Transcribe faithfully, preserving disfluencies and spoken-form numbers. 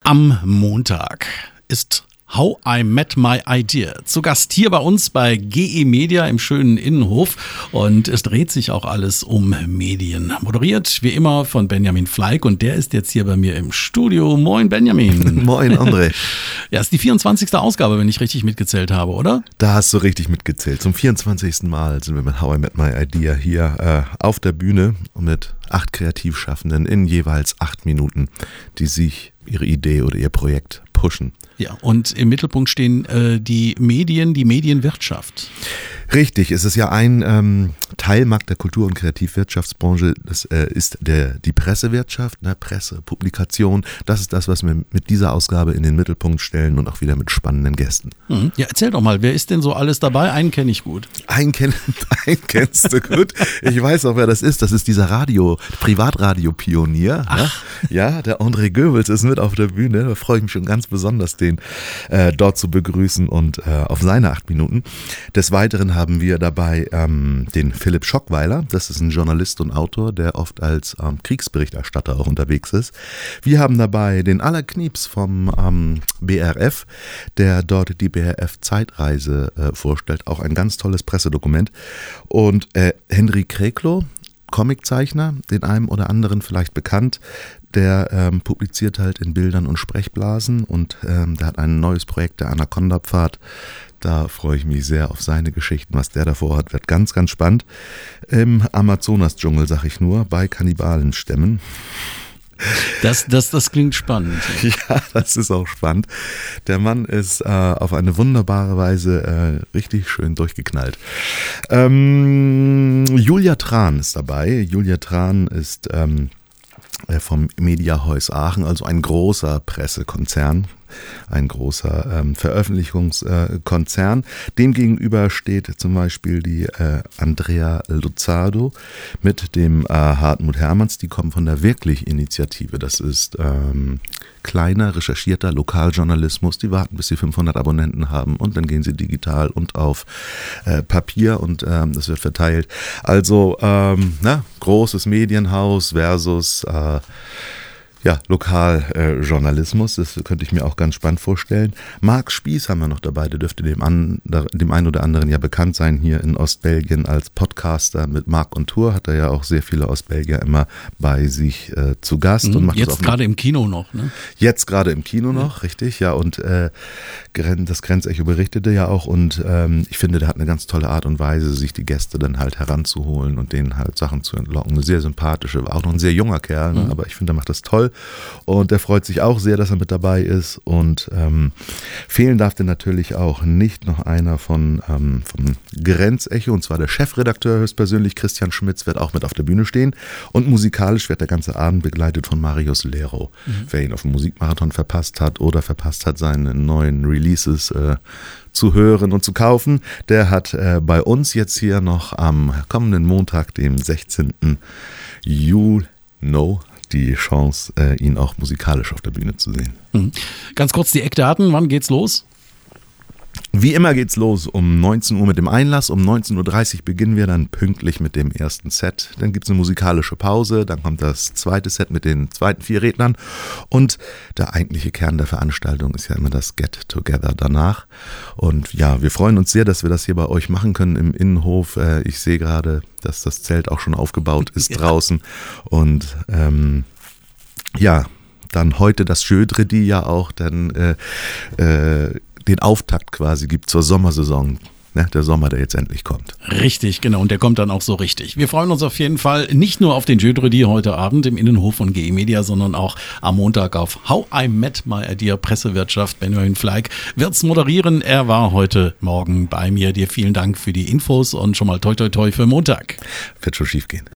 Am Montag ist How I Met My Idea zu Gast hier bei uns bei G E Media im schönen Innenhof, und es dreht sich auch alles um Medien. Moderiert wie immer von Benjamin Fleig, und der ist jetzt hier bei mir im Studio. Moin Benjamin. Moin André. Ja, ist die vierundzwanzigste Ausgabe, wenn ich richtig mitgezählt habe, oder? Da hast du richtig mitgezählt. Zum vierundzwanzigsten Mal sind wir mit How I Met My Idea hier äh, auf der Bühne mit acht Kreativschaffenden in jeweils acht Minuten, die sich ihre Idee oder ihr Projekt pushen. Ja, und im Mittelpunkt stehen äh, die Medien, die Medienwirtschaft. Richtig, es ist ja ein ähm, Teilmarkt der Kultur- und Kreativwirtschaftsbranche, das äh, ist der, die Pressewirtschaft, ne, Presse, Publikation. Das ist das, was wir mit dieser Ausgabe in den Mittelpunkt stellen, und auch wieder mit spannenden Gästen. Mhm. Ja, erzähl doch mal, wer ist denn so alles dabei? Einen kenne ich gut. Einen, kenn, einen kennst du gut. Ich weiß auch, wer das ist. Das ist dieser Radio, Privatradio-Pionier. Ach. Ja, ja, der André Goebels ist mit auf der Bühne. Da freue ich mich schon ganz besonders, den äh, dort zu begrüßen und äh, auf seine acht Minuten. Des Weiteren haben wir dabei ähm, den Philipp Schockweiler. Das ist ein Journalist und Autor, der oft als ähm, Kriegsberichterstatter auch unterwegs ist. Wir haben dabei den Aller Knieps vom ähm, B R F, der dort die B R F-Zeitreise äh, vorstellt. Auch ein ganz tolles Pressedokument. Und äh, Henry Kreklo, Comiczeichner, den einem oder anderen vielleicht bekannt, der ähm, publiziert halt in Bildern und Sprechblasen, und ähm, der hat ein neues Projekt, der Anaconda-Pfad. Da freue ich mich sehr auf seine Geschichten. Was der davor hat, wird ganz, ganz spannend. Im Amazonas-Dschungel, sag ich nur, bei Kannibalenstämmen. Das, das, das klingt spannend. Ja, das ist auch spannend. Der Mann ist äh, auf eine wunderbare Weise äh, richtig schön durchgeknallt. Ähm, Julia Tran ist dabei. Julia Tran ist ähm, vom Mediahuis Aachen, also ein großer Pressekonzern, ein großer ähm, Veröffentlichungskonzern. Äh, Demgegenüber steht zum Beispiel die äh, Andrea Luzzardo mit dem äh, Hartmut Hermanns. Die kommen von der Wirklich-Initiative. Das ist ähm, kleiner, recherchierter Lokaljournalismus. Die warten, bis sie fünfhundert Abonnenten haben, und dann gehen sie digital und auf äh, Papier, und ähm, das wird verteilt. Also ähm, na, großes Medienhaus versus äh, Ja, Lokaljournalismus, äh, das könnte ich mir auch ganz spannend vorstellen. Marc Spieß haben wir noch dabei, der dürfte dem, an, dem einen oder anderen ja bekannt sein, hier in Ostbelgien als Podcaster mit Marc und Tour, hat er ja auch sehr viele Ostbelgier immer bei sich äh, zu Gast. Mhm, und macht jetzt gerade im Kino noch, ne? Jetzt gerade im Kino noch, ja. Richtig, ja, und äh, das Grenzecho berichtete ja auch, und ähm, ich finde, der hat eine ganz tolle Art und Weise, sich die Gäste dann halt heranzuholen und denen halt Sachen zu entlocken. Eine sehr sympathische, auch noch ein sehr junger Kerl, ne? Mhm. Aber ich finde, der macht das toll. Und er freut sich auch sehr, dass er mit dabei ist. Und ähm, fehlen darf denn natürlich auch nicht noch einer von ähm, vom Grenzecho, und zwar der Chefredakteur höchstpersönlich, Christian Schmitz, wird auch mit auf der Bühne stehen. Und musikalisch wird der ganze Abend begleitet von Marius Lero. Mhm. Wer ihn auf dem Musikmarathon verpasst hat oder verpasst hat, seine neuen Releases äh, zu hören und zu kaufen, der hat äh, bei uns jetzt hier noch am kommenden Montag, dem sechzehnten Juli, die Chance, äh, ihn auch musikalisch auf der Bühne zu sehen. Mhm. Ganz kurz die Eckdaten, wann geht's los? Wie immer geht's los um neunzehn Uhr mit dem Einlass, um neunzehn Uhr dreißig beginnen wir dann pünktlich mit dem ersten Set, dann gibt's eine musikalische Pause, dann kommt das zweite Set mit den zweiten vier Rednern, und der eigentliche Kern der Veranstaltung ist ja immer das Get-Together danach. Und ja, wir freuen uns sehr, dass wir das hier bei euch machen können im Innenhof. Ich sehe gerade, dass das Zelt auch schon aufgebaut ist, ja, draußen, und ähm, ja, dann heute das Jeudi ja auch dann äh, äh, den Auftakt quasi gibt zur Sommersaison. Ne, der Sommer, der jetzt endlich kommt. Richtig, genau. Und der kommt dann auch so richtig. Wir freuen uns auf jeden Fall nicht nur auf den Jeudi heute Abend im Innenhof von G E Media, sondern auch am Montag auf How I Met My Idea Pressewirtschaft. Benjamin Fleig wird's moderieren. Er war heute Morgen bei mir. Dir vielen Dank für die Infos und schon mal toi toi toi für Montag. Wird schon schief gehen.